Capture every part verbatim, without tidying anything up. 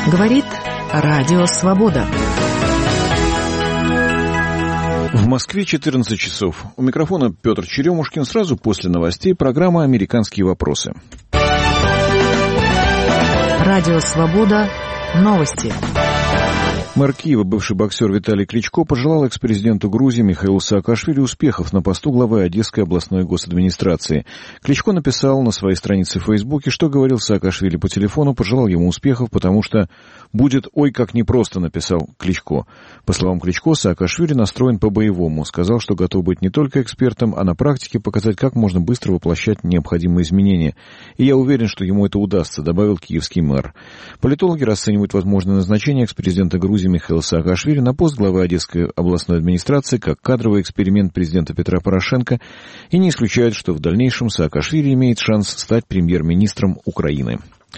Говорит Радио Свобода. В Москве четырнадцать часов. У микрофона Петр Черемушкин. Сразу после новостей программа «Американские вопросы». Радио Свобода. Новости. Мэр Киева, бывший боксер Виталий Кличко, пожелал экс-президенту Грузии Михаилу Саакашвили успехов на посту главы Одесской областной госадминистрации. Кличко написал на своей странице в Фейсбуке, что говорил Саакашвили по телефону, пожелал ему успехов, потому что «будет ой как непросто», написал Кличко. По словам Кличко, Саакашвили настроен по-боевому. Сказал, что готов быть не только экспертом, а на практике показать, как можно быстро воплощать необходимые изменения. И я уверен, что ему это удастся, добавил киевский мэр. Политологи расценивают возможное назначение экс-президента Грузии Михаила Саакашвили на пост главы Одесской областной администрации как кадровый эксперимент президента Петра Порошенко и не исключают, что в дальнейшем Саакашвили имеет шанс стать премьер-министром Украины.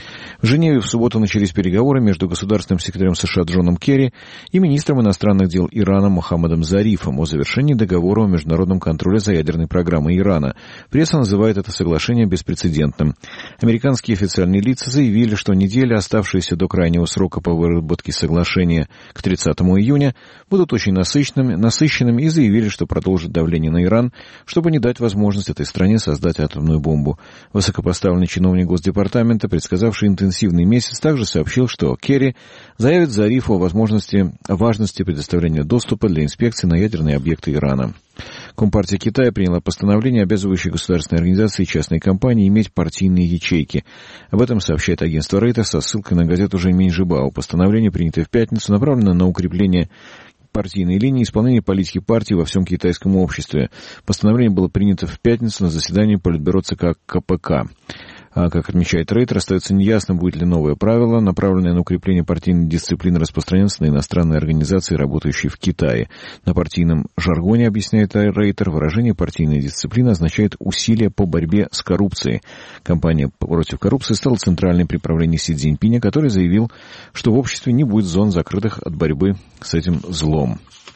В Женеве в субботу начались переговоры между государственным секретарем США Джоном Керри и министром иностранных дел Ирана Мохаммедом Зарифом о завершении договора о международном контроле за ядерной программой Ирана. Пресса называет это соглашение беспрецедентным. Американские официальные лица заявили, что неделя, оставшиеся до крайнего срока по выработке соглашения к тридцатому июня, будут очень насыщенными, насыщенными и заявили, что продолжат давление на Иран, чтобы не дать возможность этой стране создать атомную бомбу. Высокопоставленный чиновник Госдепартамента, предсказавший интенсивный месяц, также сообщил, что Керри заявит Зарифу о возможности, о важности предоставления доступа для инспекции на ядерные объекты Ирана. Компартия Китая приняла постановление, обязывающее государственные организации и частные компании иметь партийные ячейки. Об этом сообщает агентство Рейтер со ссылкой на газету Жэньминь Жибао. Постановление, принятое в пятницу, направлено на укрепление партийной линии исполнения политики партии во всем китайском обществе. Постановление было принято в пятницу на заседании Политбюро ЦК КПК. А, как отмечает Рейтер, остается неясно, будет ли новое правило, направленное на укрепление партийной дисциплины, распространяться на иностранные организации, работающие в Китае. На партийном жаргоне, объясняет Рейтер, выражение «партийная дисциплина» означает усилия по борьбе с коррупцией. Кампания против коррупции стала центральной при правлении Си Цзиньпиня, который заявил, что в обществе не будет зон, закрытых от борьбы с этим злом.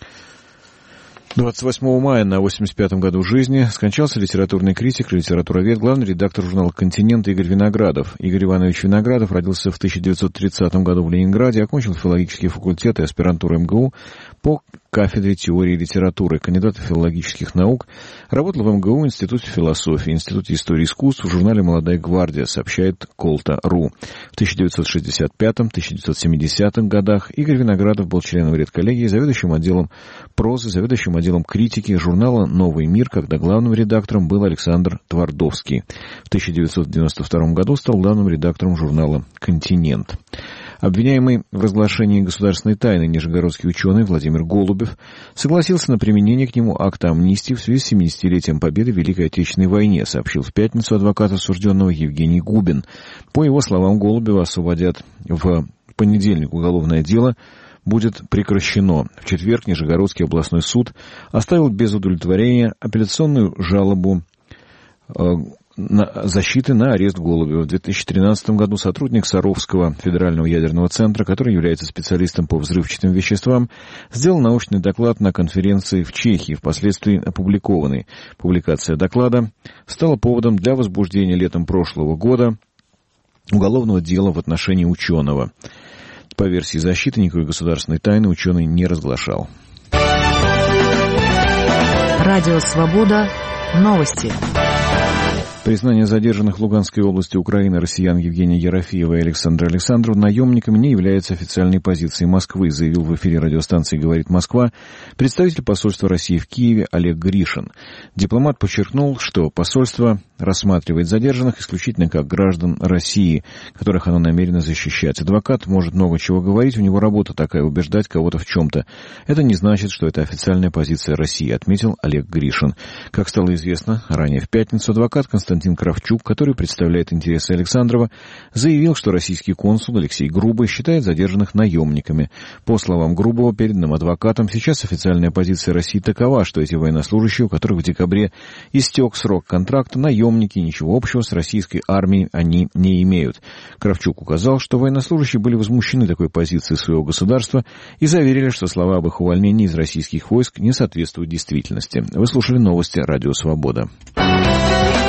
двадцать восьмого мая на восемьдесят пятом году жизни скончался литературный критик, литературовед, главный редактор журнала «Континент» Игорь Виноградов. Игорь Иванович Виноградов родился в тысяча девятьсот тридцатом году в Ленинграде, окончил филологический факультет и аспирантуру эм гэ у по кафедре теории и литературы, кандидат филологических наук, работал в эм гэ у, Институте философии, Институте истории искусств, в журнале «Молодая гвардия», сообщает Колта точка ру. В тысяча девятьсот шестьдесят пятом — тысяча девятьсот семидесятом годах Игорь Виноградов был членом редколлегии, заведующим отделом прозы, заведующим отделом критики журнала «Новый мир», когда главным редактором был Александр Твардовский. В тысяча девятьсот девяносто втором году стал главным редактором журнала «Континент». Обвиняемый в разглашении государственной тайны нижегородский ученый Владимир Голубев согласился на применение к нему акта амнистии в связи с семидесятилетием победы в Великой Отечественной войне, сообщил в пятницу адвокат осужденного Евгений Губин. По его словам, Голубева освободят в понедельник. Уголовное дело будет прекращено. В четверг Нижегородский областной суд оставил без удовлетворения апелляционную жалобу э, на защиты на арест Голубева. В две тысячи тринадцатом году сотрудник Саровского федерального ядерного центра, который является специалистом по взрывчатым веществам, сделал научный доклад на конференции в Чехии, впоследствии опубликованный. Публикация доклада стала поводом для возбуждения летом прошлого года уголовного дела в отношении ученого. По версии защиты, никакой государственной тайны ученый не разглашал. Радио Свобода. Новости. Признание задержанных в Луганской области Украины россиян Евгения Ерофеева и Александра Александрова наемниками не является официальной позицией Москвы, заявил в эфире радиостанции «Говорит Москва» представитель посольства России в Киеве Олег Гришин. Дипломат подчеркнул, что посольство рассматривает задержанных исключительно как граждан России, которых оно намерено защищать. Адвокат может много чего говорить, у него работа такая — убеждать кого-то в чем-то. Это не значит, что это официальная позиция России, отметил Олег Гришин. Как стало известно, ранее в пятницу адвокат Константин Константин Кравчук, который представляет интересы Александрова, заявил, что российский консул Алексей Грубый считает задержанных наемниками. По словам Грубого, переданным адвокатам, сейчас официальная позиция России такова, что эти военнослужащие, у которых в декабре истек срок контракта, наемники, ничего общего с российской армией они не имеют. Кравчук указал, что военнослужащие были возмущены такой позицией своего государства и заверили, что слова об их увольнении из российских войск не соответствуют действительности. Вы слушали новости «Радио Свобода».